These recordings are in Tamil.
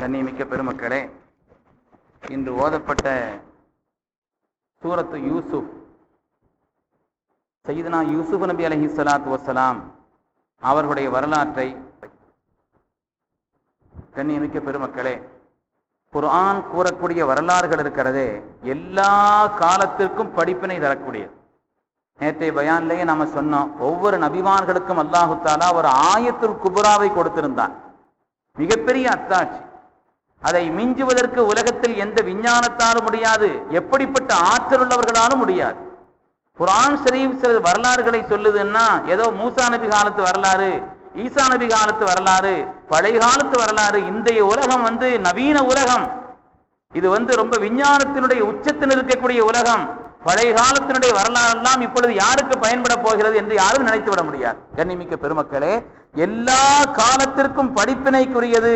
கண்ணியமிக்க பெருமக்களே, இன்று ஓதப்பட்ட சூரத்து யூசுப், சையதுனா யூசுப் நபி அலைஹிஸ்ஸலாத்து வஸ்ஸலாம் அவர்களுடைய வரலாற்றை, கண்ணியமிக்க பெருமக்களே, குர்ஆன் கூறக்கூடிய வரலாறுகள் இருக்கிறதே எல்லா காலத்திற்கும் படிப்பினை தரக்கூடியது. நேற்றைய பயான்லேயே நாம சொன்னோம், ஒவ்வொரு நபிமான்களுக்கும் அல்லாஹு தஆலா ஒரு ஆயத்துல் குப்ராவை கொடுத்திருந்தான், மிகப்பெரிய அத்தாட்சி. அதை மிஞ்சுவதற்கு உலகத்தில் எந்த விஞ்ஞானத்தாலும் முடியாது, எப்படிப்பட்ட ஆற்றல் உள்ளவர்களாலும் முடியாது. குர்ஆன் ஷரீஃப் சில வரலாறுகளை சொல்லுதுன்னா, ஏதோ மூசா நபி காலத்து வரலாறு, ஈசா நபி காலத்து வரலாறு, பழைய காலத்து வரலாறு. இன்றைய உலகம் நவீன உலகம், இது ரொம்ப விஞ்ஞானத்தினுடைய உச்சத்தில் இருக்கக்கூடிய உலகம். பழைய காலத்தினுடைய வரலாறு எல்லாம் இப்பொழுது யாருக்கு பயன்பட போகிறது என்று யாரும் நினைத்து விட முடியாது. கண்ணியமிக்க பெருமக்களே, எல்லா காலத்திற்கும் படிப்பினைக்குரியது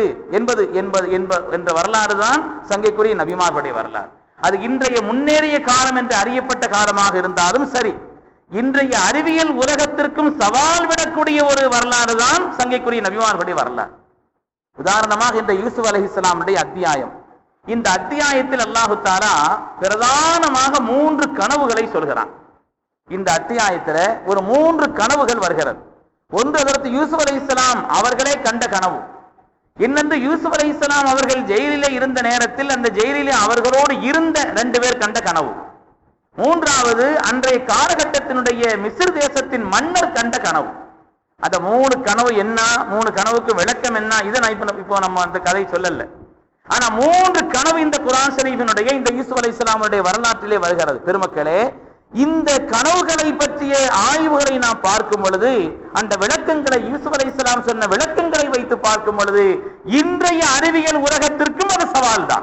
என்ற வரலாறு தான் சங்கைக்குரிய நபிமார்களுடைய வரலாறு. அது இன்றைய முன்னேறிய காலம் என்று அறியப்பட்ட காலமாக இருந்தாலும் சரி, இன்றைய அறிவியல் உலகத்திற்கும் சவால் விடக்கூடிய ஒரு வரலாறு தான் சங்கைக்குரிய நபிமார்களுடைய வரலாறு. உதாரணமாக இந்த யூசுப் அலைஹிஸ்ஸலாமுடைய அத்தியாயம், இந்த அத்தியாயத்தில் அல்லாஹு தஆலா பிரதானமாக 3 கனவுகளை சொல்கிறான். இந்த அத்தியாயத்தில் ஒரு 3 கனவுகள் வருகிறது. ஒன்று அதற்கு யூசுப் அலைஹிஸ்ஸலாம் அவர்களே கண்ட கனவு. இன்னொன்று யூசுப் அலைஹிஸ்ஸலாம் அவர்கள் ஜெயிலிலே இருந்த நேரத்தில் அந்த ஜெயிலிலே அவர்களோடு இருந்த 2 பேர் கண்ட கனவு. மூன்றாவது அன்றைய காலகட்டத்தினுடைய மிஸ்ர் தேசத்தின் மன்னர் கண்ட கனவு. அந்த 3 கனவு என்ன, 3 கனவுக்கு விளக்கம் என்ன, இதை நான் இப்போ நம்ம அந்த கதை சொல்லல. ஆனா 3 கனவு இந்த குர்ஆன் ஷரீஃபினுடைய இந்த யூசுப் அலைஹிஸ்ஸலாமுடைய வரலாற்றிலே வருகிறது. பெருமக்களே, இந்த கனவுகளை பற்றிய ஆய்வுகளை நாம் பார்க்கும் பொழுது, அந்த விளக்கங்களை யூசுப் அலைஹிஸ்ஸலாம் சொன்ன விளக்கங்களை வைத்து பார்க்கும் பொழுது, இன்றைய அறிவியல் உலகத்திற்கும் அது சவால் தான்.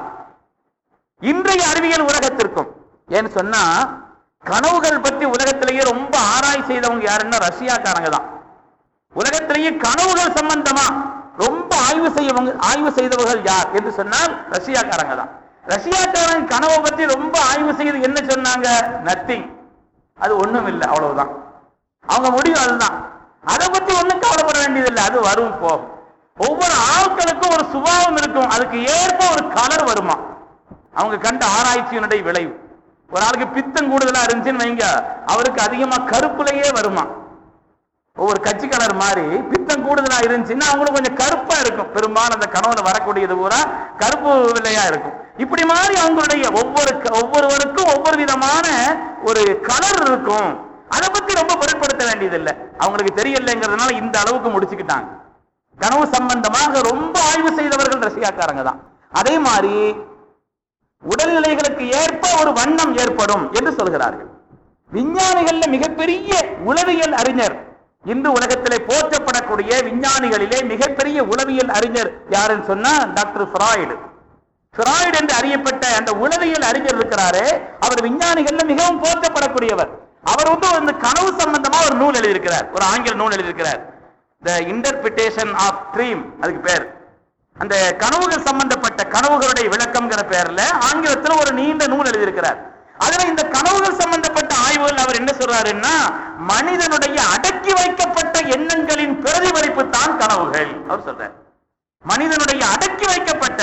இன்றைய அறிவியல் உலகத்திற்கும் ஏன்னு சொன்னா, கனவுகள் பற்றி உலகத்திலேயே ரொம்ப ஆராய்ச்சி செய்தவங்க யாருன்னா ரஷ்யாக்காரங்க தான். உலகத்திலேயே கனவுகள் சம்பந்தமா ரொம்ப ஆய்வு செய்தவர்கள் யார் என்று சொன்னால் ரஷ்யாக்காரங்க தான். ரஷ்யாக்காரங்க கனவை பற்றி ரொம்ப ஆய்வு செய்து என்ன சொன்னாங்க? நத்திங், அது ஒண்ணும் இல்லை, அவ்வளவுதான். அவங்க முடிவு அதுதான். அதை பத்தி ஒண்ணும் கவலைப்பட வேண்டியதில்லை, அது வரும் போகும். ஒவ்வொரு ஆட்களுக்கும் ஒரு சுபாவம் இருக்கும், அதுக்கு ஏற்ப ஒரு கலர் வருமா. அவங்க கண்ட ஆராய்ச்சியினுடைய விளைவு. ஒரு ஆளுக்கு பித்தம் கூடுதலா இருந்துச்சுன்னு வைங்க, அவருக்கு அதிகமா கருப்புலையே வருமா. ஒவ்வொரு கட்சி கலர் மாதிரி பித்தம் கூடுதலா இருந்துச்சுன்னா அவங்களுக்கு கொஞ்சம் கருப்பா இருக்கும். பெரும்பாலும் அந்த கனவுல வரக்கூடியது பூரா கருப்பு வெள்ளையா இருக்கும். இப்படி மாதிரி அவங்களுடைய ஒவ்வொருவருக்கும் ஒவ்வொரு விதமான ஒரு கலர் இருக்கும். அதை பத்தி ரொம்ப பொருட்படுத்த வேண்டியதில்லை, அவங்களுக்கு தெரியலைங்கிறதுனால இந்த அளவுக்கு முடிச்சுக்கிட்டாங்க. கனவு சம்பந்தமாக ரொம்ப ஆய்வு செய்தவர்கள் ரஷ்யாக்காரங்க தான். அதே மாதிரி உடல்நிலைகளுக்கு ஏற்ப ஒரு வண்ணம் ஏற்படும் என்று சொல்கிறார்கள். விஞ்ஞானிகள்ல மிகப்பெரிய உளவியல் அறிஞர், இன்று உலகத்திலே போற்றப்படக்கூடிய விஞ்ஞானிகளிலே மிகப்பெரிய உளவியல் அறிஞர் யாருன்னு சொன்னா டாக்டர் ஃப்ராய்டு என்று அறியப்பட்ட அந்த உளவியல் அறிஞர் இருக்கிறாரு. அவர் விஞ்ஞானிகள்ல மிகவும் போற்றப்படக்கூடியவர். அவர் வந்து கனவு சம்பந்தமா ஒரு நூல் எழுதியிருக்கிறார், ஒரு ஆங்கில நூல் எழுதியிருக்கிறார், தி இன்டர்பிரிட்டேஷன் ஆஃப் ட்ரீம், அதுக்கு பேர். அந்த கனவுகள் சம்பந்தப்பட்ட கனவுகளுடைய விளக்கம்ங்கிற பேர்ல ஆங்கிலத்தில் ஒரு நீண்ட நூல் எழுதியிருக்கிறார். அதுல இந்த கனவுகள் சம்பந்தப்பட்ட ஆய்வுகள் அவர் என்ன சொல்றாருன்னா, மனிதனுடைய அடக்கி வைக்கப்பட்ட எண்ணங்களின் பிரதிபலிப்பு தான் கனவுகள். அவர் சொல்றார், மனிதனுடைய அடக்கி வைக்கப்பட்ட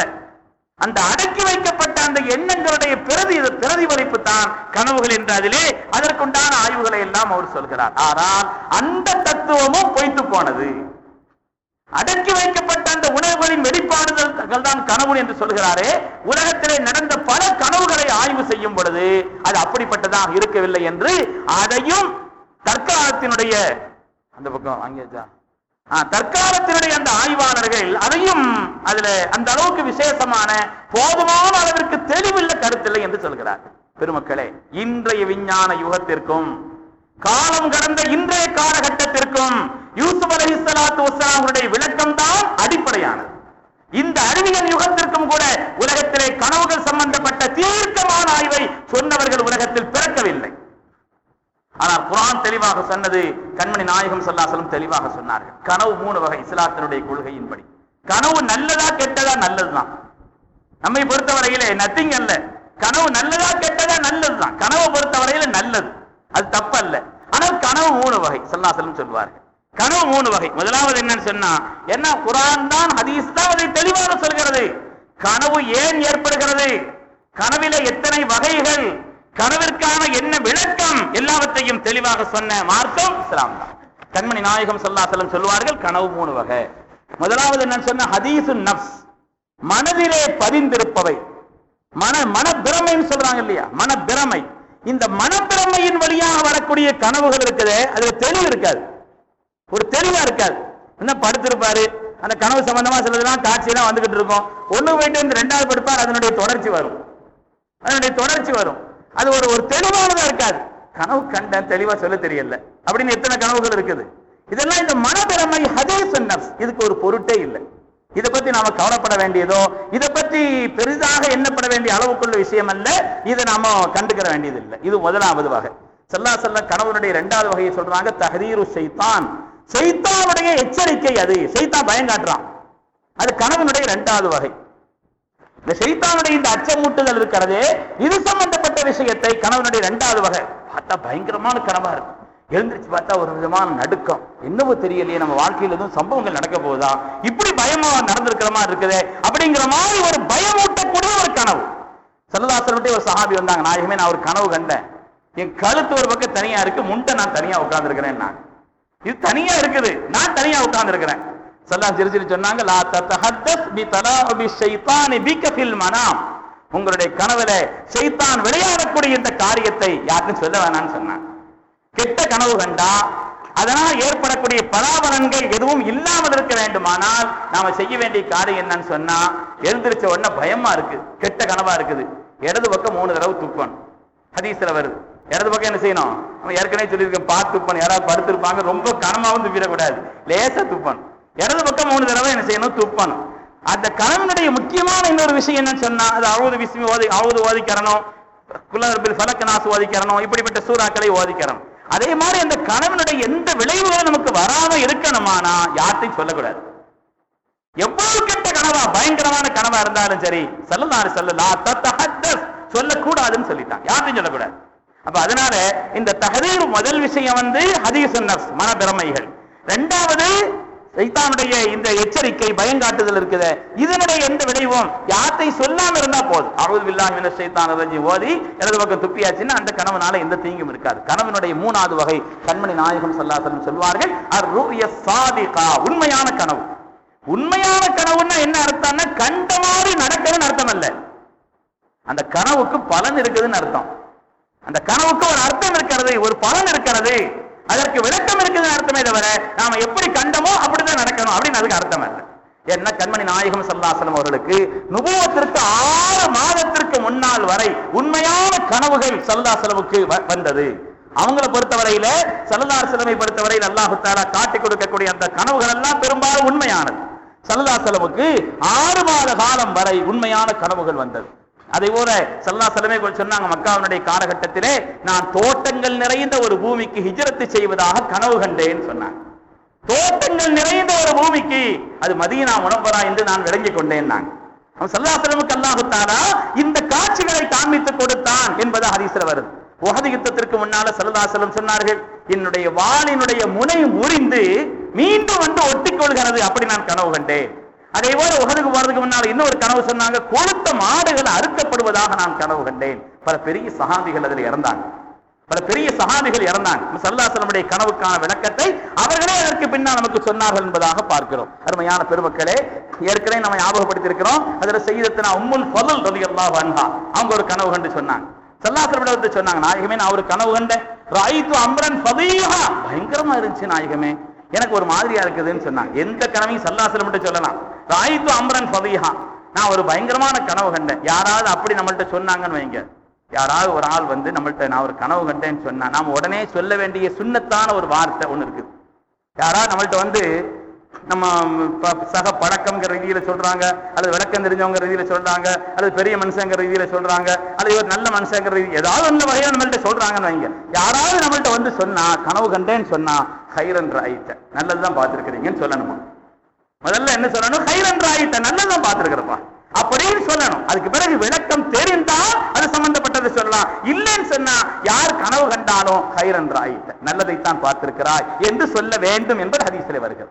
அந்த எண்ணங்களுடைய பிரதிபலிப்பு தான் கனவுகள் என்று அதிலே அதற்குண்டான ஆய்வுகளை எல்லாம் அவர் சொல்கிறார். ஆனால் அந்த தத்துவமும் பொய்த்து போனது. அடக்கி வைக்கப்பட்ட அந்த உணர்வுகளின் வெளிப்பாடுகள் தான் கனவு என்று சொல்கிறாரே. உலகத்திலே நடந்த பல கனவுகளை ஆய்வு செய்யும் பொழுது அது அப்படிப்பட்டதாக இருக்கவில்லை என்று அதையும் தற்காலத்தினுடைய அந்த பக்கம் அங்கேஜா தற்காலத்தினுடைய அந்த ஆய்வாளர்கள் அதையும் அதுல அந்த அளவுக்கு விசேஷமான போதுமான அளவிற்கு தெளிவுள்ள கருத்தில்லை என்று சொல்கிறார். பெருமக்களே, இன்றைய விஞ்ஞான யுகத்திற்கும் காலம் கடந்த இன்றைய காலகட்டத்திற்கும் யூசுப் அலைஹிஸ்ஸலாத்து வஸ்ஸலாமுடைய விளக்கம் தான் அடிப்படையானது. இந்த அறிவியல் யுகத்திற்கும் கூட உலகத்திலே கனவுகள் சம்பந்தப்பட்ட தீர்க்கமான ஆய்வை சொன்னவர்கள் உலகத்தில் பிறக்கவில்லை. ஆனால் குர்ஆன் தெளிவாக சொன்னது, கண்மணி நாயகம் ஸல்லல்லாஹு அலைஹி வஸல்லம் தெளிவாக சொன்னார்கள். கனவு 3 வகை இஸ்லாத்தினுடைய கொள்கையின்படி. கனவு நல்லதா கெட்டதா? நல்லதுதான். நம்மை பொறுத்தவரையிலே நத்திங் அல்ல. கனவு நல்லதா கெட்டதா? நல்லதுதான். கனவை பொறுத்தவரையில நல்லது, அது தப்பல்ல. ஆனால் கனவு 3 வகை ஸல்லல்லாஹு அலைஹி வஸல்லம் சொல்வார்கள். கனவு 3 வகை. முதலாவது என்னன்னு சொன்னா, என்ன குர்ஆன் தான் ஹதீஸ் தான் அதை தெளிவாக சொல்கிறது. கனவு ஏன் ஏற்படுகிறது, கனவில எத்தனை வகைகள், கனவிற்கான என்ன விளக்கம், எல்லாவற்றையும் தெளிவாக சொன்ன மார்க்கம் இஸ்லாம் தான். கண்மணி நாயகம் ஸல்லல்லாஹு அலைஹி வஸல்லம் சொல்வார்கள், கனவு 3 வகை. முதலாவது என்ன சொன்ன, ஹதீசுன் நஃப்ஸ், மனதிலே பதிந்திருப்பவை. மனப்பிரமைன்னு சொல்றாங்க இல்லையா, மனப்பிரமை. இந்த மனப்பிரமையின் வழியாக வரக்கூடிய கனவுகள் இருக்குது, அதுல தெளிவு இருக்காது, ஒரு தெளிவா இருக்காது. என்ன படுத்திருப்பாரு, அந்த கனவு சம்பந்தமா சிலதெல்லாம் காட்சியெல்லாம் வந்துகிட்டு இருக்கும், ஒண்ணு போயிட்டு வந்து 2வது படுப்பார், அதனுடைய தொடர்ச்சி வரும். அது ஒரு தெளிவானதா இருக்காது. கனவு கண்ட தெளிவா சொல்ல தெரியல அப்படின்னு எத்தனை கனவுகள் இருக்குது. இதெல்லாம் இந்த மனப்பிரமை, ஹதீசுன் நஃப்ஸ், இதுக்கு ஒரு பொருட்டே இல்லை. இதை பத்தி நாம கவலைப்பட வேண்டியதோ, இதை பத்தி பெரிதாக எண்ணப்பட வேண்டிய அளவுக்குள்ள விஷயம் அல்ல. இதை நாம கண்டுக்கிற வேண்டியது இல்லை. இது முதலாவது வகை. ஸல்லல்லாஹு அலைஹி வஸல்லம் கனவுடைய 2வது வகையை சொல்றாங்க, தஹதீரு ஷைத்தான், ஷைத்தானுடைய எச்சரிக்கை. அது ஷைத்தான் பயம் காட்டுறான், அது கனவுடைய 2வது வகை. இந்த ஷைத்தானுடைய இந்த அச்சமூட்டுதல் இருக்கிறது, இது சம்பந்தப்பட்ட விஷயத்தை கனவுடைய 2வது வகை. பார்த்தா பயங்கரமான கனவா இருக்கும், எழுந்திருச்சு பார்த்தா ஒரு விதமான நடுக்கம், என்னவோ தெரியலையே, நம்ம வாழ்க்கையில் எதுவும் சம்பவங்கள் நடக்க போகுதா, இப்படி பயமா நடந்திருக்கிற மாதிரி இருக்குது அப்படிங்கிற மாதிரி ஒரு பயமூட்டக்கூடிய ஒரு கனவு. ஸல்லல்லாஹு அலைஹி வஸல்லம் ஒரு சஹாபி வந்தாங்க, நாயகமே நான் ஒரு கனவு கண்டேன், என் கழுத்து ஒரு பக்கம் தனியா இருக்கு, முண்டை நான் தனியா உட்கார்ந்து இருக்கிறேன், நான் இது தனியா இருக்குது, நான் தனியா உட்கார்ந்து இருக்கிறேன். ஸல்லல்லாஹு அலைஹி வஸல்லம் சொன்னாங்க, லா ததஹத்தஸ் பி தலாபி ஷைத்தானி பிக ஃபில் மனாம், உங்களுடைய கனவுல ஷைத்தான் விளையாடக்கூடிய இந்த காரியத்தை யாருக்கும் சொல்ல வேணாம்னு சொன்னாங்க. கெட்ட கனவு கண்டா அதனால் ஏற்படக்கூடிய பலாபலன்கள் எதுவும் இல்லாமல் இருக்க வேண்டுமானால் நாம செய்ய வேண்டிய காரியம் என்னன்னு சொன்னா, எழுந்திருச்ச உடனே பயமா இருக்கு, கெட்ட கனவா இருக்குது, இடது பக்கம் 3 தடவை துப்பணும். ஹதீஸ்ல வருது, இடது பக்கம் என்ன செய்யணும், நம்ம ஏற்கனவே சொல்லியிருக்கோம், பார்த்து துப்பணும். யாராவது படுத்திருப்பாங்க, ரொம்ப கனமாவும் துப்பிடக்கூடாது, லேசா துப்பணும். இடது பக்கம் 3 தடவை என்ன செய்யணும், துப்பணும். அந்த கனவினுடைய முக்கியமான இன்னொரு விஷயம் என்னன்னு சொன்னா, அது அவுது ஓதிக்கிறணும், குல்லரபில் ஃபலக் நாஸ் ஓதிக்கிறணும், இப்படிப்பட்ட சூறாக்களை ஓதிக்கிறணும். அதே மாதிரி அந்த கனவினுடைய எந்த விளைவுகளும் நமக்கு வராம இருக்கணுமானா யார்ட்டையும் சொல்லக்கூடாது. எவ்வளவு கெட்ட கனவா, பயங்கரமான கனவா இருந்தாலும் சரி, ஸல்லல்லாஹு அலைஹி வஸல்லம் சொல்லக்கூடாதுன்னு சொல்லிட்டாங்க, யார்ட்டையும் சொல்லக்கூடாது. அப்ப அதனால இந்த தஹதீர் முதல் விஷயம் ஹதீசுன் நஃப்ஸ், மனப்பிரமைகள். 2வது ஷைத்தானுடைய இந்த எச்சரிக்கை, பயங்காட்டுதல் இருக்குது, இதனுடைய எந்த விளைவும் யார்த்தை சொல்லாம இருந்தா போதும். அஊது பில்லாஹி மினஷ் ஷைத்தானிர் ரஜீம் ஓதி இடது பக்கம் துப்பியாச்சுன்னா அந்த கனவுனால எந்த தீங்கும் இருக்காது. கனவினுடைய 3வது வகை கண்மணி நாயகம் ஸல்லல்லாஹு அலைஹி வஸல்லம் சொல்வார்கள், அர்-ருயா ஸாதிகா, உண்மையான கனவு. உண்மையான கனவுன்னா என்ன அர்த்தம்னா, கண்ட மாதிரி நடக்குதுன்னு அர்த்தம் அல்ல, அந்த கனவுக்கு பலன் இருக்குதுன்னு அர்த்தம். அந்த கனவுக்கு ஒரு அர்த்தம் இருக்கிறது, ஒரு பலன் இருக்கிறது, அதற்கு விளக்கம் இருக்குதுன்னு அர்த்தமே தவிர நாம எப்படி கண்டமோ அப்படிதான் நடக்கணும் அப்படின்னு அதுக்கு அர்த்தம் அல்ல. என்ன, கண்மணி நாயகம் ஸல்லல்லாஹு அலைஹி வஸல்லம் அவர்களுக்கு நுபுவத்திற்கு 6 மாதத்திற்கு முன்னால் வரை உண்மையான கனவுகள் ஸல்லல்லாஹு அலைஹி வஸல்லம் வந்தது. அவங்களை பொறுத்தவரையில, ஸல்லல்லாஹு அலைஹி வஸல்லம் பொறுத்தவரையில் அல்லாஹ் தஆலா காட்டி கொடுக்கக்கூடிய அந்த கனவுகள் எல்லாம் பெரும்பாலும் உண்மையானது. ஸல்லல்லாஹு அலைஹி வஸல்லம் 6 மாத காலம் வரை உண்மையான கனவுகள் வந்தது. அதே போல ஸல்லல்லாஹு அலைஹி வஸல்லம் சொன்னாங்க, மக்காவுடைய காலகட்டத்திலே நான் தோட்டங்கள் நிறைந்த ஒரு பூமிக்கு ஹிஜ்ரத் செய்வதாக கனவு கண்டேன்னு சொன்னாங்க. தோட்டங்கள் நிறைந்த ஒரு பூமிக்கு, அது மதீனா முனவ்வரா என்று நான் விளங்கிக் கொண்டேன். ஸல்லல்லாஹு அலைஹி வஸல்லம் அல்லாஹ் தஆலா இந்த காட்சிகளை காண்பித்து கொடுத்தான் என்பது ஹதீஸ்ல வருது. உஹது யுத்தத்திற்கு முன்னால ஸல்லல்லாஹு அலைஹி வஸல்லம் சொன்னார்கள், என்னுடைய வாளினுடைய முனை முறிந்து மீண்டும் ஒட்டிக்கொள்கிறது, அப்படி நான் கனவு கண்டேன். அதே போல உஹதுக்கு போறதுக்கு முன்னால இன்னொரு கனவு சொன்னாங்க, கொழுத்த மாடுகள் அறுக்கப்படுவதாக நான் கனவு கண்டேன். பல பெரிய சஹாபிகள் அதில் இறந்தாங்க, ஸல்லல்லாஹு அலைஹி வஸல்லம் கனவுக்கான விளக்கத்தை அவர்களே அதற்கு பின்னால் நமக்கு சொன்னார்கள் என்பதாக பார்க்கிறோம். அருமையான பெருமக்களே, ஏற்கனவே நம்ம ஞாபகப்படுத்தி இருக்கிறோம், அதுல சய்யிதத்துனா உம்முல் ஃபضல் ரலியல்லாஹு அன்ஹா அவங்க ஒரு கனவு கண்டு சொன்னாங்க. ஸல்லல்லாஹு அலைஹி வஸல்லம் சொன்னாங்க, நாயகமே நான் ஒரு கனவு கண்டேன், ரஅய்து அம்ரன் ஃபதீஹா, பயங்கரமா இருந்துச்சு நாயகமே, எனக்கு ஒரு மாதிரியா இருக்குதுன்னு சொன்னாங்க. எந்த கனவையும் ஸல்லல்லாஹு அலைஹி வஸல்லம் சொல்லலாம், ரஅய்து அம்ரன் ஃபதீஹா, நான் ஒரு பயங்கரமான கனவு கண்டேன். யாராவது அப்படி நம்மள்ட்ட சொன்னாங்கன்னு வைங்க, யாராவது ஒரு ஆள் நம்மள்ட்ட நான் ஒரு கனவு கண்டேன்னு சொன்னா, நாம உடனே சொல்ல வேண்டிய சுன்னத்தான ஒரு வார்த்தை ஒண்ணு இருக்குது. யாராவது நம்மள்ட்ட நம்ம சக பழக்கம்ங்கிற ரீதியில சொல்றாங்க, அல்லது விளக்கம் தெரிஞ்சவங்க ரீதியில சொல்றாங்க, அல்லது பெரிய மனுஷங்கிற ரீதியில சொல்றாங்க, அல்லது ஒரு நல்ல மனுஷங்கிற ரீதி ஏதாவது ஒண்ணு வகையா நம்மள்ட்ட சொல்றாங்கன்னு வைங்க, யாராவது நம்மள்ட்ட சொன்னா கனவு கண்டேன்னு சொன்னா ஹைரன் ராயிட்ட, நல்லதுதான் பார்த்திருக்கிறீங்கன்னு சொல்லணுமா? முதல்ல என்ன சொல்லணும், ஹைரன் ராயிட்ட, நல்லதுதான் பார்த்திருக்கிறப்பா அப்படின்னு சொல்லணும். அதுக்கு பிறகு விளக்கம் தெரிந்தா அது சம்பந்தப்பட்டது சொல்லலாம். இல்லைன்னு சொன்னா யார் கனவு கண்டாலும் ஹைரன் ராயிட்ட, நல்லதைத்தான் பார்த்திருக்கிறாய் என்று சொல்ல வேண்டும் என்பது ஹதீஸிலே வருகிறது.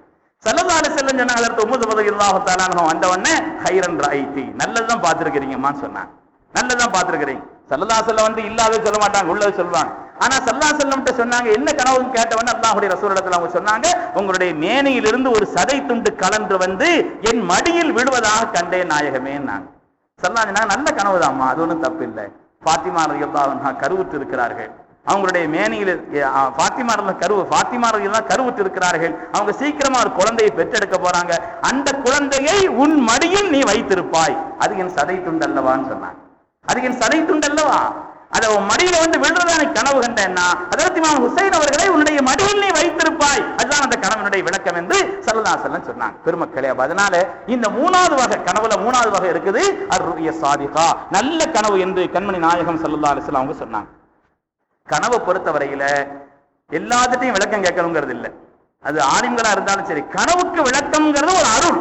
ஸல்லல்லாஹு அலைஹி வஸல்லம் சொன்னாங்க, ஹஜ்ரத் உம்மு ரலியல்லாஹு தஆலா அன்ஹா வந்த உடனே ஹைரன் ரஐதி, நல்லதுதான் பார்த்திருக்கிறீங்கம்மான்னு சொன்னாங்க. நல்லதுதான் பார்த்திருக்கிறீங்க. ஸல்லல்லாஹு அலைஹி வஸல்லம் வந்து இல்லாதே சொல்ல மாட்டாங்க, உள்ளதை சொல்லுவாங்க. ஆனா ஸல்லல்லாஹு அலைஹி வஸல்லம் சொன்னாங்க, என்ன கனவுன்னு கேட்டவன அல்லாஹ்வுடைய ரசூல் இடத்துல அவங்க சொன்னாங்க, உங்களுடைய மேனியிலிருந்து ஒரு சதை துண்டு கலன்று வந்து என் மடியில் விழுவதாக கண்டேன் நாயகமே. நான் ஸல்லல்லாஹு அலைஹி வஸல்லம் நல்ல கனவுதாம்மா, அது ஒன்றும் தப்பு இல்லை. ஃபாத்திமா ரலியல்லாஹு அன்ஹா கருவுற்று இருக்கிறார்கள். அவங்களுடைய மேனியில் ஃபாத்திமா ரலியல்லாஹு கருவுற்று இருக்கிறார்கள். அவங்க சீக்கிரமா ஒரு குழந்தையை பெற்றெடுக்க போறாங்க. அந்த குழந்தையை உன் மடியில் நீ வைத்திருப்பாய், அது என் சதை துண்டு அல்லவான்னு சொன்னாங்க. அது என் சதை துண்டு அல்லவா, அதை மடியில வந்து விழுறதான கனவு கண்டேன்னா, அதற்கு இமாம் ஹுசைன் அவர்களை உன்னுடைய மடியில் நீ வைத்திருப்பாய், அதுதான் அந்த கனவினுடைய விளக்கம் என்று ஸல்லல்லாஹு அலைஹி வஸல்லம் சொன்னாங்க. பெருமக்களே, அதனால இந்த மூணாவது வகை கனவுல மூணாவது வகை இருக்குது, அர்-ருய்யா சாதிகா, நல்ல கனவு என்று கண்மணி நாயகம் ஸல்லல்லாஹு அலைஹி வஸல்லம் அவங்க சொன்னாங்க. கனவை பொறுத்தவரையில எல்லாத்திட்டையும் விளக்கம் கேட்கணுங்கிறது இல்லை, அது ஆலிம்களா இருந்தாலும் சரி. கனவுக்கு விளக்கம்ங்கிறது ஒரு அருள்,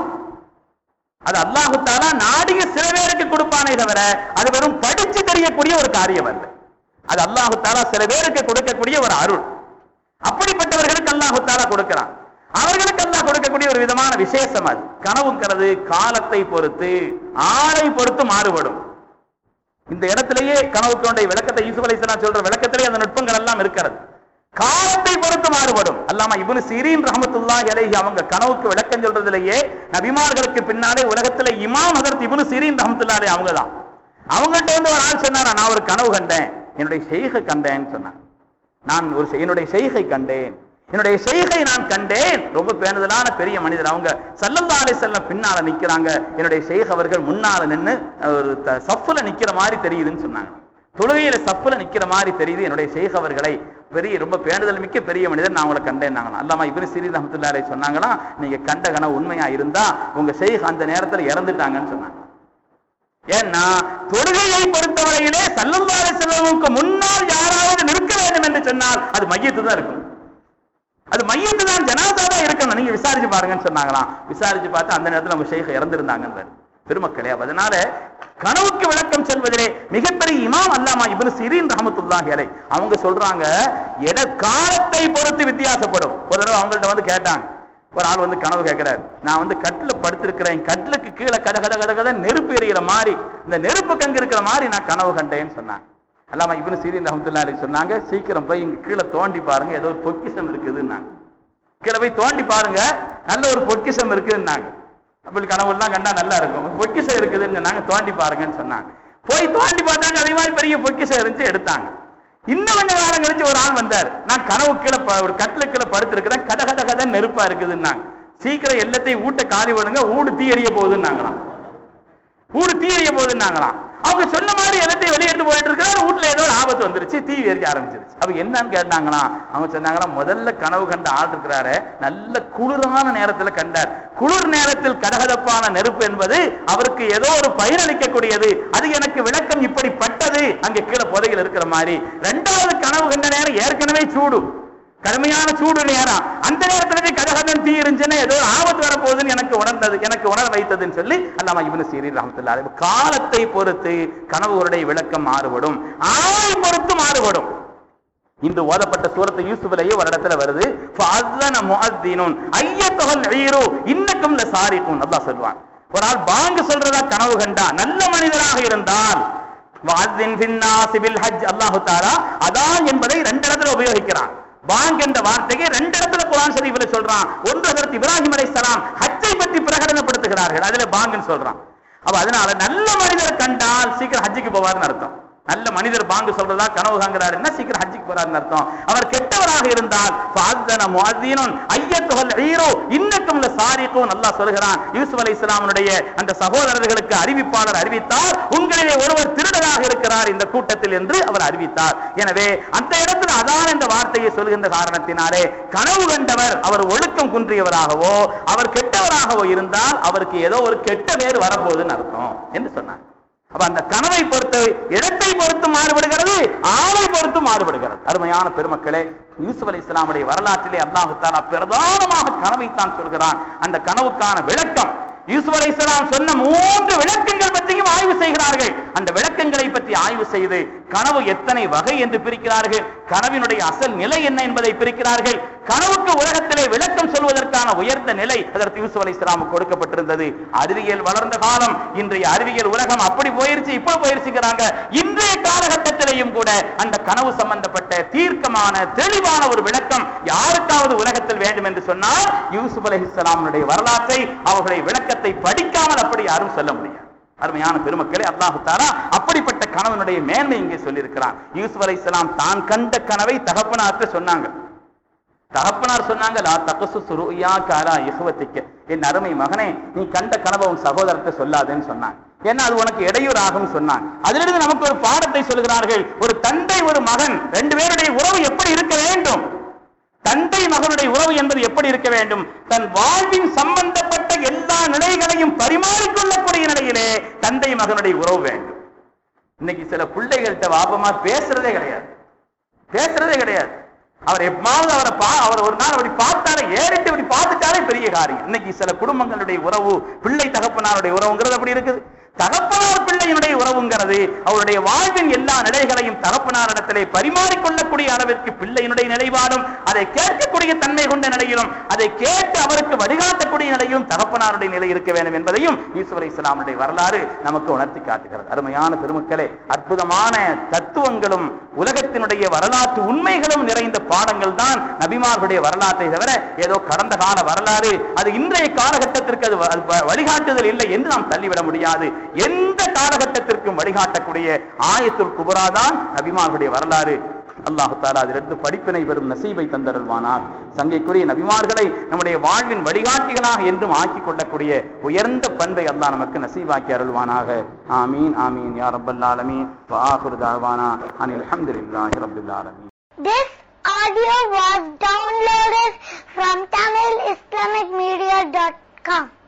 அது அல்லாஹு தஆலா நாடிய சில பேருக்கு கொடுப்பானே தவிர அது வெறும் படிச்சு தெரியக்கூடிய ஒரு காரியம் அல்ல. அது அல்லாஹு தஆலா சில பேருக்கு கொடுக்கக்கூடிய ஒரு அருள். அப்படிப்பட்டவர்களுக்கு அல்லாஹு தஆலா கொடுக்கிறான். அவர்களுக்கு அல்லாஹ் கொடுக்கக்கூடிய ஒரு விதமான விசேஷம் அது. கனவுங்கிறது காலத்தை பொறுத்து ஆளை பொறுத்து மாறுபடும். இந்த இடத்திலேயே கனவுக்குடைய விளக்கத்தை யூசுப் அலைஹிஸ்ஸலாம் சொல்ற விளக்கத்திலேயே அந்த நுட்பங்கள் எல்லாம் இருக்கிறது. காலத்தை பொறுத்து மாறுபடும். அல்லாமா இப்னு சீரீன் ரஹ்மத்துல்லாஹி அலைஹி அவங்க கனவுக்கு விளக்கம் சொல்றதுலயே நபிமார்களுக்கு பின்னாலே உலகத்துல இமாம் ஹஜ்ரத் இப்னு சீரீன் ரஹ்மத்துல்லாஹி அலைஹி அவங்கதான். அவங்கள்ட்ட வந்து ஒரு ஆள் சொன்னாரா, நான் ஒரு கனவு கண்டேன், என்னுடைய ஷைഖை கண்டேன்னு சொன்னான். நான் என்னுடைய ஷைഖை கண்டேன், என்னுடைய ஷைഖை நான் கண்டேன். ரொம்ப பேணுதலான பெரிய மனிதர். அவங்க ஸல்லல்லாஹு அலைஹி வஸல்லம் பின்னால நிக்கிறாங்க, என்னுடைய ஷைഖ் அவர்கள் முன்னால நின்னு ஒரு சஃப்ல நிக்கிற மாதிரி தெரியுதுன்னு சொன்னாங்க. தொழுகையில சஃப்ல நிக்கிற மாதிரி தெரியுது, என்னுடைய ஷைഖ் அவர்களை பெரிய ரொம்ப பேணுதல் மிக்க பெரிய மனிதர், நான் உங்களை கண்டேன்னாங்களா. அல்லாமா இப்னு சீரீன் ரஹ்மத்துல்லாஹி அலைஹி சொன்னாங்களா, நீங்க கண்ட கனவு உண்மையா இருந்தா உங்க ஷைഖ் அந்த நேரத்துல இறந்துட்டாங்கன்னு சொன்னாங்க. ஏன்னா தொழுகையை பொறுத்தவரையிலே ஸல்லல்லாஹு அலைஹி வஸல்லமுக்கு முன்னால் யாராவது நிற்க வேண்டும் என்று சொன்னால் அது மையத்து தான் இருக்கும், அது மையத்து தான், ஜனாஸா தான் இருக்கணும். நீங்க விசாரிச்சு பாருங்கன்னு சொன்னாங்களாம். விசாரிச்சு பார்த்து அந்த நேரத்தில் அவங்க ஷைഖ் இறந்திருந்தாங்க. பெருமக்களே, அதனால கனவுக்கு விளக்கம் சொல்வதிலே மிகப்பெரிய இமாம் அல்லாமா இப்னு சீரீன் ரஹ்மத்துல்லாஹி அலைஹி அவங்க சொல்றாங்க, காலத்தை பொறுத்து வித்தியாசப்படும். ஒரு தடவை அவங்கள்ட்ட வந்து கேட்டாங்க, ஒரு ஆள் வந்து கனவு கேட்கிறார், நான் வந்து கட்டில படுத்திருக்கிறேன், கட்டிலுக்கு கீழே கத கத கத கத நெருப்பு எரிகிற மாதிரி, இந்த நெருப்பு கங்கு இருக்கிற மாதிரி நான் கனவு கண்டேன்னு சொன்னாங்க. அல்லாமா இப்னு சீரீன் ரஹ்மத்துல்லாஹி அலைஹி சொன்னாங்க, சீக்கிரம் போய் இங்க கீழே தோண்டி பாருங்க, ஏதோ ஒரு பொக்கிஷம் இருக்குதுன்னாங்க. கீழே போய் தோண்டி பாருங்க, நல்ல ஒரு பொக்கிஷம் இருக்குதுன்னாங்க. அப்படி கனவு எல்லாம் கண்டா நல்லா இருக்கும், பொக்கிஷம் இருக்குதுன்னு சொன்னாங்க. தோண்டி பாருங்கன்னு சொன்னாங்க. போய் தோண்டி பார்த்தாங்க, அதே மாதிரி பெரிய பொக்கிஷம் இருந்துச்சு, எடுத்தாங்க. இன்னும் கொஞ்ச காலம் கழிச்சு ஒரு ஆள் வந்தார், நான் கனவு கீழே ஒரு கட்டில கீழே படுத்திருக்கிறேன், கத கத கதை நெருப்பா இருக்குதுன்னாங்க. சீக்கிரம் எல்லாத்தையும் ஊட்ட காலி பண்ணுங்க, ஊடு தீ எறிய போகுதுன்னாங்களாம். ஊடு தீ எறிய போகுதுன்னாங்களாம். அவங்க சொன்ன மாதிரி எல்லாத்தையும் வெளியேட்டு போயிட்டு இருக்கிறாரு, வீட்டுல ஏதோ ஒரு ஆபத்து வந்துருச்சு, தீ எரிக்க ஆரம்பிச்சிருச்சு. அப்ப என்னன்னு கேட்டாங்களா, அவங்க சொன்னாங்களா, முதல்ல கனவு கண்ட ஆள் இருக்கிறாரு, நல்ல குளிரான நேரத்துல கண்டார். குளிர் நேரத்தில் கடகதப்பான நெருப்பு என்பது அவருக்கு ஏதோ ஒரு பயனளிக்கக்கூடியது, அது எனக்கு விளக்கம் இப்படிப்பட்டது, அங்க கீழே புதையில் இருக்கிற மாதிரி. இரண்டாவது கனவு கண்ட நேரம் ஏற்கனவே சூடு, கடுமையான சூடு நேரம், அந்த நேரத்துல கடகதன் தீ இருந்துச்சுன்னா ஏதோ ஆபத்து வரப்போகுதுன்னு எனக்கு உணர வைத்ததுன்னு சொல்லி அல்லாமா இப்னு சீரீன் ரஹ்மத்துல்லாஹி அலைஹி காலத்தை பொறுத்து கனவுகளுடைய விளக்கம் மாறுபடும், ஆளை பொறுத்து மாறுபடும். இன்று ஓதப்பட்ட சூரத்து யூசுஃபிலேயே ஒரு இடத்துல வருது, ஃபஅஸன முஅஸ்ஸினுன் அய்யத்துல் ஈரு இன்னக்கும் லசாரிகுன். அல்லாஹ் சொல்வான், ஒரு ஆள் பாங்கு சொல்றதா கனவு கண்டா, நல்ல மனிதராக இருந்தால், வஅஸின் ஃபின்னாஸி பில் ஹஜ், அல்லாஹ் தஆலா அதான் என்பதை ரெண்டு இடத்துல உபயோகிக்கிறான். பாங்க் என்ற வார்த்தையை ரெண்டு இடத்துல குர்ஆன் ஷரீஃப்ல சொல்றான். ஒன்று ஹஜ்ரத் இப்ராஹிம் அலைஹிஸ்ஸலாம் ஹஜ்ஜை பற்றி பிரகடனப்படுத்துகிறார்கள், அதுல பாங்குன்னு சொல்றான். அப்ப அதனால நல்ல மனிதர் கண்டால் சீக்கிரம் ஹஜ்ஜுக்கு போவார்னு அர்த்தம். நல்ல மனிதர் பாங்கு சொல்றதா கனவு காண்கிறாருன்னா சீக்கிரம் ஹஜ்ஜுக்கு போறாருன்னு அர்த்தம். அவர் கெட்டவராக இருந்தால் ஃபஅஸன முஅஸ்ஸினுன் அய்யத்துல் ஈரு இன்னக்கும் லசாரிகுன், அல்லாஹ் சொல்கிறான். யூசுப் அலைஹிஸ்ஸலாமுடைய அந்த சகோதரர்களுக்கு அறிவிப்பாளர் அறிவித்தார், உங்களிலே ஒருவர் திருடராக இருக்கிறார் இந்த கூட்டத்தில் என்று அவர் அறிவித்தார். எனவே அந்த இடத்தில் அதான் என்ற வார்த்தையை சொல்கின்ற காரணத்தினாலே கனவு கண்டவர் அவர் ஒழுக்கம் குன்றியவராகவோ அவர் கெட்டவராகவோ இருந்தால் அவருக்கு ஏதோ ஒரு கெட்ட பேர் வரப்போகுதுன்னு அர்த்தம் என்று சொன்னார். அப்ப அந்த கனவை பொறுத்து இடத்தை பொறுத்து மாறுபடுகிறது, ஆளை பொறுத்து மாறுபடுகிறது. அருமையான பெருமக்களே, யூசுப் அலைஹிஸ்ஸலாமுடைய வரலாற்றிலே அல்லாஹ் தஆலா பிரதானமாக கனவைத்தான் சொல்கிறான். அந்த கனவுக்கான விளக்கம், யூசுப் அலைஹிஸ்ஸலாம் சொன்ன 3 விளக்கங்கள் பற்றியும் ஆய்வு செய்கிறார்கள். அந்த விளக்கங்களை பற்றி ஆய்வு செய்து கனவு எத்தனை வகை என்று பிரிக்கிறார்கள், கனவினுடைய அசல் நிலை என்ன என்பதை பிரிக்கிறார்கள், கனவுக்கு உலகத்திலே விளக்கம் சொல்வதற்கான உயர்ந்த நிலை அதற்கு யூசுப் அலைஹிஸ்ஸலாமுக்கு கொடுக்கப்பட்டிருந்தது. அறிவியல் வளர்ந்த காலம், இன்றைய அறிவியல் உலகம் அப்படி போயிருச்சு இப்ப போயிருச்சுங்கிறாங்க. இன்றைய காலகட்டத்திலேயும் கூட அந்த கனவு சம்பந்தப்பட்ட தீர்க்கமான தெளிவான ஒரு விளக்கம் யாருக்காவது உலகத்தில் வேண்டும் என்று சொன்னால் யூசுப் அலைஹிஸ்ஸலாமுடைய வரலாற்றை அவர்களுடைய விளக்கத்தை படிக்காமல் அப்படி யாரும் சொல்ல முடியாது. அருமையான பெருமக்களே, அல்லாஹ் தஆலா அப்படிப்பட்ட கனவினுடைய மேன்மை இங்கே சொல்லியிருக்கிறான். யூசுப் அலைஹிஸ்ஸலாம் தான் கண்ட கனவை தகப்பனார்ட்ட சொன்னாங்க. தகப்பனார் சொன்னாங்க, லா தகஸ்ஸு ருயா கலா இஹ்வதிக, என் அருமை மகனே, நீ கண்ட கனவை உன் சகோதரர்கிட்ட சொல்லாதேன்னு சொன்னாங்க. ஏன்னா அது உனக்கு இடையூறாகும் சொன்னாங்க. அதிலிருந்து நமக்கு ஒரு பாடத்தை சொல்கிறார்கள். ஒரு தந்தை ஒரு மகன் ரெண்டு பேருடைய உறவு எப்படி இருக்க வேண்டும்? தந்தை மகனுடைய உறவு என்பது எப்படி இருக்க வேண்டும்? தன் வாழ்வின் சம்பந்தப்பட்ட எல்லா நிலைகளையும் பரிமாறிக்கொள்ளக்கூடிய நிலையிலே தந்தை மகனுடைய உறவு வேண்டும். இன்னைக்கு சில பிள்ளைகள்கிட்ட வாப்பமா பேசுறதே கிடையாது. அவர் எப்பாவது அவர் ஒரு நாள் அப்படி பார்த்தாலே ஏறிட்டு இப்படி பார்த்துட்டாலே பெரிய காரியம். இன்னைக்கு சில குடும்பங்களுடைய உறவு பிள்ளை தகப்பனாருடைய உறவுங்கிறது அப்படி இருக்குது. தகப்பனார் பிள்ளையினுடைய உறவுங்கிறது அவருடைய வாழ்வின் எல்லா நிலைகளையும் தகப்பனாரிடத்திலே பரிமாறிக்கொள்ளக்கூடிய அளவிற்கு பிள்ளையினுடைய நிலைப்பாடும் அதை கேட்கக்கூடிய தன்மை கொண்ட நிலையிலும் அதை கேட்டு அவருக்கு வழிகாட்டக்கூடிய நிலையிலும் தகப்பனாருடைய நிலை இருக்க வேண்டும் என்பதையும் யூசுப் அலைஹிஸ்ஸலாமுடைய வரலாறு நமக்கு உணர்த்தி காட்டுகிறது. அருமையான பெருமக்களே, அற்புதமான தத்துவங்களும் உலகத்தினுடைய வரலாற்று உண்மைகளும் நிறைந்த பாடங்கள் தான் நபிமார்களுடைய வரலாற்றை தவிர ஏதோ கடந்த கால வரலாறு அது இன்றைய காலகட்டத்திற்கு அது வழிகாட்டுதல் இல்லை என்று நாம் தள்ளிவிட முடியாது. எந்த காலகட்டத்திற்கும் வழிகாட்டக்கூடிய ஆயத்துல் குபரா தான் நபிமார்களுடைய வரலாறு. அல்லாஹ் தஆலா அதிலிருந்து படிப்பினை பெறும் நசீபை தந்தருள்வானார். சங்கைக்குரிய நபிமார்களை நம்முடைய வாழ்வின் வழிகாட்டிகளாக என்றும் ஆக்கிக் கொள்ளக்கூடிய உயர்ந்த பண்பை அல்லாஹ் நமக்கு நசீபாக்கி அருள்வானாக. ஆமீன் ஆமீன் யா ரப்பல் ஆலமீன். வ ஆகிரு தஅவானா அனில் ஹம்துலில்லாஹி ரப்பில் ஆலமீன். This audio was downloaded from TamilIslamicMedia.com.